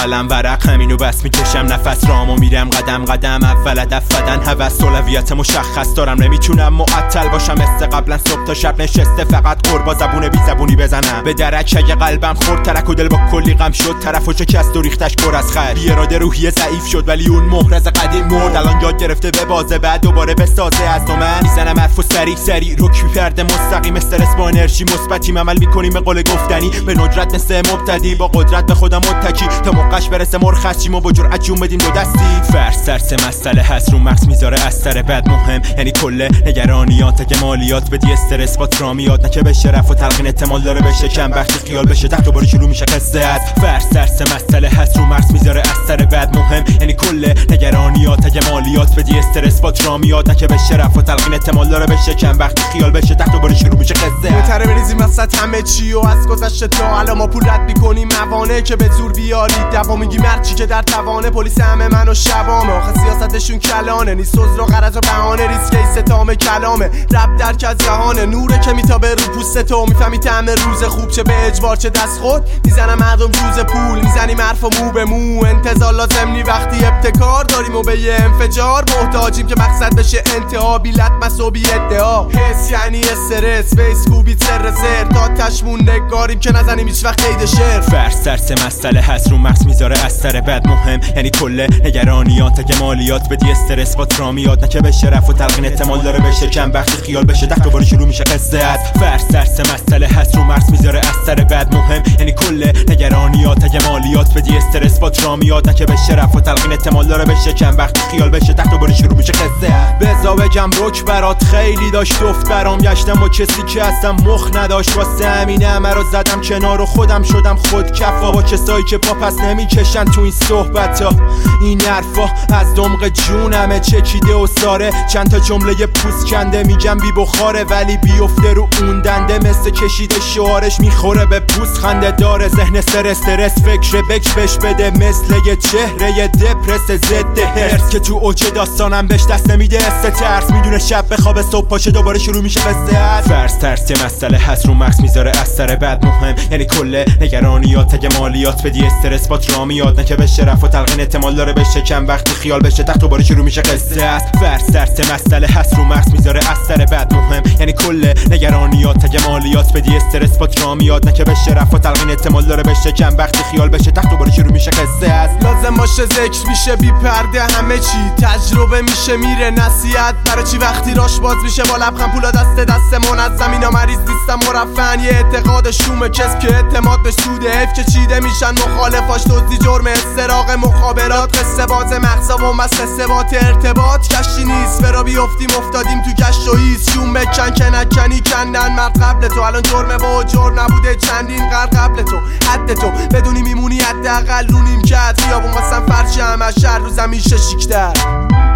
قلم ورق همینو بس میکشم نفس رامو میرم قدم قدم اول دفدن هوس اولویت مشخص دارم نمیتونم معطل باشم مثل قبلا صبح تا شب نشسته فقط قربا زبون بی زبونی بزنم به درک اگه قلبم خورد ترک و دل با کلی غم شد طرفو شکست و ریختش پر از خط بی اراده روحیه ضعیف شد ولی اون محرز قدیم مرد الان یاد گرفته به بازه بعد دوباره بسازه از تو من میزنم حرفو سریع رک میپرده مستقیم استرس با انرژی مثبتیم عمل میکنیم به قول گفتنی به ندرت مثل مبتدی با قدرت به خودم متکی تا موقعش برسه مرخصیم و با جرأت جون بدیم دو دستی فرض ترس مسئله هست رو مغز میذاره اثر بد مهم یعنی کل نگرانیات که مالیات بدی استرس با ترامیات نکه بشه رفت و تلقین احتمال داره بشه کم وقتی خیال بشه تحت دوباره شروع میشه قصه است فرض ترس مسئله هست رو مغز میذاره اثر بد مهم یعنی کل نگرانیات که مالیات بدی استرس با ترامیات نکه بشه رفت و تلقین احتمال داره بشه کم وقتی خیال بشه تحت دوباره شروع میشه قصه بهتره بریزیم وسط همه چی و از گذشته تا الان ما پول رد میکنیم موانع که به زور بیاری دوا میگی مرچی که در توانه پلیس همه منو شبامه آخه سیاستشون کلانه نیست عذر و غرض و بهانه ریسک استتام کلامه رب درک از جهانه نوره که میتابه رو پوست تو میفهمی طعم روز خوب چه به اجبار چه دست خود میزنم مردم جوز پول میزنیم حرف و مو به مو انتظار لازم نی وقتی ابتکار داریم و به یه انفجار محتاجیم که مقصد بشه انتها بی لطمس و بی ادعا حس یعنی استرس فیس کوبی سر تا تشمون نگاریم که نزنیم هیچ وقت قید شعر فرض ترس مسئله هست رو مغز میذاره اثر بد مهم یعنی کل نگرانیات که مالیات بدی استرس با ترامیات نکه بشه رفت و تلقین احتمال داره بشه کم وقتی خیال بشه تحت دوباره شروع میشه قصه است فرض ترس مسئله هست رو مغز میذاره اثر بد مهم یعنی کل نگرانیات که مالیات بدی استرس با ترامیات نکه بشه رفت و تلقین احتمال داره بشه کم وقتی خیال بشه تحت دوباره شروع میشه قصه است بزا بگم رک برات خیلی داشت افت برام گشتم با کسی که اصلا مخ نداشت واسه همینه همه رو زدم کنار و خودم شدم خود کفا با کسایی که پا پس نمیکشن تو این صحبت ها این حرفا از دمق جونمه چکیده و ساره چند تا جمله پوست کنده میگم بی بخاره ولی بیفته رو اون دنده مثل کشیده شعارش میخوره به پوست خنده داره ذهن استرس فکر بکش بش بده مثل یه چهره دپرس ضد هرس که تو اوج داستانم بهش دست نمیده ترس میدونه شب بخوابه صبح پاشه دوباره شروع میشه قصه فرض ترس یه مسئله هست رو مغز میذاره اثر بد مهم یعنی کل نگرانیات اگه مالیات بدی استرس با ترامیات نکه بشه رفت و تلقین احتمال داره بشه کم وقتی خیال بشه تحت دوباره شروع میشه قصه است فرض ترس مسئله هست رو مغز میذاره اثر بد مهم یعنی کل نگرانیات اگه مالیات بدی استرس با ترامیات نکه بشه رفت و تلقین احتمال داره بشه کم وقتی خیال بشه تحت دوباره شروع میشه قصه است لازم باشه ذکر میشه بی پرده همه چی تجربه میشه میره نصیحت برای چی وقتی راش باز میشه با لبخند پولا دست منظم اینا مریض نیستم مرفن یه اعتقاد شوم کسب که اعتماد به سود حیف که چیده میشن مخالفاش دزدی جرم استراق مخابرات قصه باز مغزا و مست ثبات ارتباط کشی نیست فرا بیافتیم افتادیم تو گشت و ایست شوم بکن که نکنی کندن مرد قبل تو الان جرمه با جرم نبوده چندین قرن قبل تو حد تو بدونی میمونی حداقل رو نیمکت خیابون واسم فرش همه شهر رو زمین شیکتر